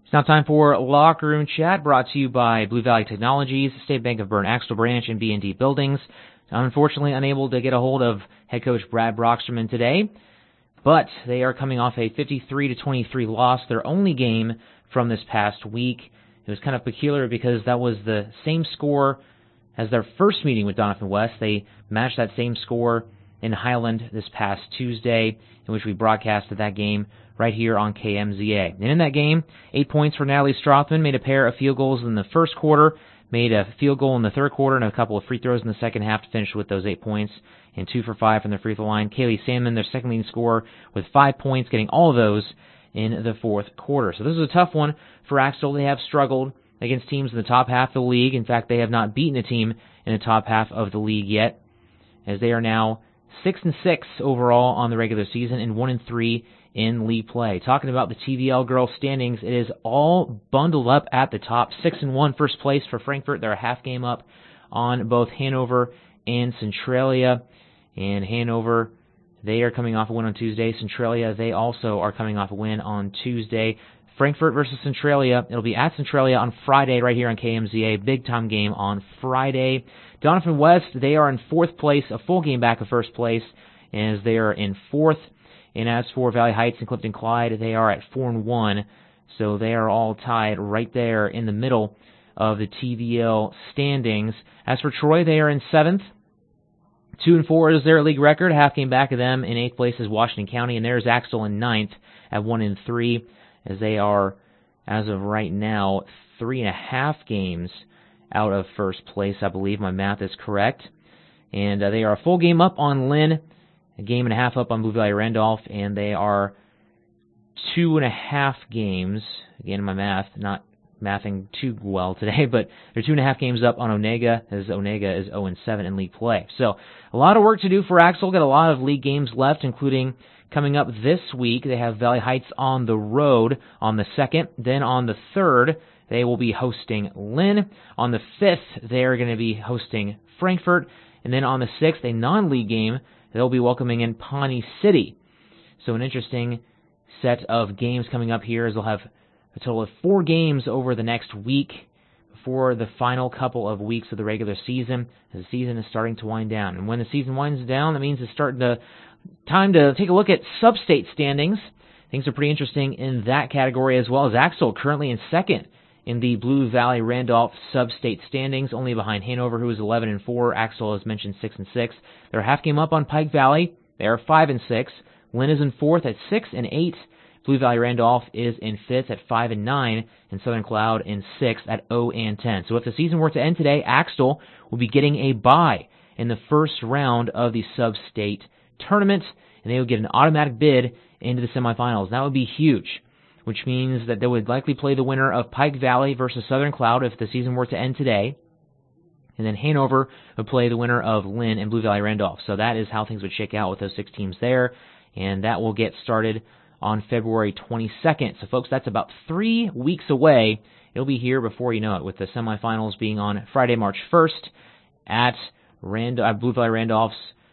It's now time for Locker Room Chat, brought to you by Blue Valley Technologies, State Bank of Bern Axtell Branch, and B&D Buildings. Unfortunately, unable to get a hold of head coach Brad Brocksterman today, but they are coming off a 53-23 loss, their only game from this past week. It was kind of peculiar because that was the same score as their first meeting with Doniphan West. They matched that same score in Highland this past Tuesday, in which we broadcasted that game right here on KMZA. And in that game, 8 points for Natalie Strothman, made a pair of field goals in the first quarter, made a field goal in the third quarter, and a couple of free throws in the second half to finish with those 8 points, and 2 for 5 from the free throw line. Kaylee Sandman, their second leading scorer, with 5 points, getting all of those in the fourth quarter. So this is a tough one for Axtell. They have struggled against teams in the top half of the league. In fact, they have not beaten a team in the top half of the league yet, as they are now 6-6 overall on the regular season and 1-3 in league play. Talking about the TVL girls standings, it is all bundled up at the top. 6-1 first place for Frankfort. They're a half game up on both Hanover and Centralia. And Hanover, they are coming off a win on Tuesday. Centralia, they also are coming off a win on Tuesday. Frankfort versus Centralia. It'll be at Centralia on Friday right here on KMZA. Big time game on Friday. Doniphan West, they are in fourth place, a full game back of first place, as they are in fourth. And as for Valley Heights and Clifton Clyde, they are at 4-1. So they are all tied right there in the middle of the TVL standings. As for Troy, they are in seventh. 2-4 is their league record. Half game back of them. In eighth place is Washington County, and there's Axtell in ninth at 1-3, as they are, as of right now, 3.5 games out of first place. I believe my math is correct. And they are a full game up on Lynn, a game and a half up on Blue Valley Randolph, and they are 2.5 games. Again, my math, not mathing too well today, but they're 2.5 games up on Onega, as Onega is 0-7 in league play. So a lot of work to do for Axtell. Got a lot of league games left, including coming up this week. They have Valley Heights on the road on the 2nd. Then on the 3rd, they will be hosting Lynn. On the 5th, they are going to be hosting Frankfort. And then on the 6th, a non-league game, they'll be welcoming in Pawnee City. So an interesting set of games coming up here, as they'll have a total of 4 games over the next week before the final couple of weeks of the regular season, as the season is starting to wind down. And when the season winds down, that means it's time to take a look at sub-state standings. Things are pretty interesting in that category, as well as Axtell currently in second in the Blue Valley Randolph sub-state standings, only behind Hanover, who is 11-4. Axtell, as mentioned, 6-6. They're a half game up on Pike Valley. They are 5-6. Lynn is in fourth at 6-8. Blue Valley Randolph is in fifth at 5-9, and Southern Cloud in sixth at 0-10. So if the season were to end today, Axtell will be getting a bye in the first round of the sub-state tournament, and they would get an automatic bid into the semifinals. That would be huge, which means that they would likely play the winner of Pike Valley versus Southern Cloud if the season were to end today. And then Hanover would play the winner of Lynn and Blue Valley Randolph. So that is how things would shake out with those 6 teams there. And that will get started on February 22nd. So, folks, that's about 3 weeks away. It'll be here before you know it, with the semifinals being on Friday, March 1st at Blue Valley Randolph's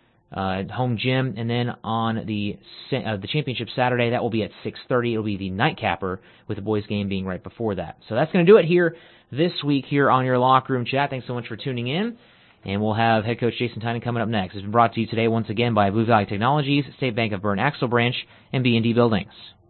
home gym, and then on the championship Saturday, that will be at 6:30. It'll be the nightcapper, with the boys' game being right before that. So that's going to do it here this week here on your Locker Room Chat. Thanks so much for tuning in, and we'll have head coach Jason Tynan coming up next. It's been brought to you today once again by Blue Valley Technologies, State Bank of Bern Axtell Branch, and B&D Buildings.